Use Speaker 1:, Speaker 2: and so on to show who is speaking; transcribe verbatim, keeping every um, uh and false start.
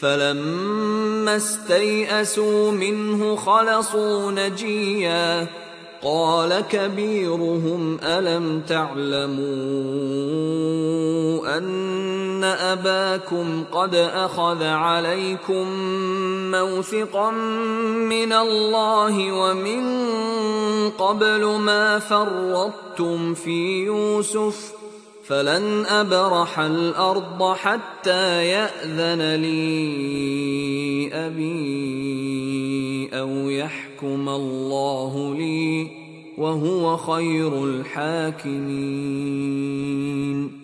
Speaker 1: فلما استيئسوا منه خلصوا نجيا قال كبيرهم ألم تعلموا أن أباكم قد أخذ عليكم موثقا من الله ومن قبل ما فرطتم في يوسف فلن أبرح الأرض حتى يأذن لي أبي أو يحكم الله لي وهو خير الحاكمين.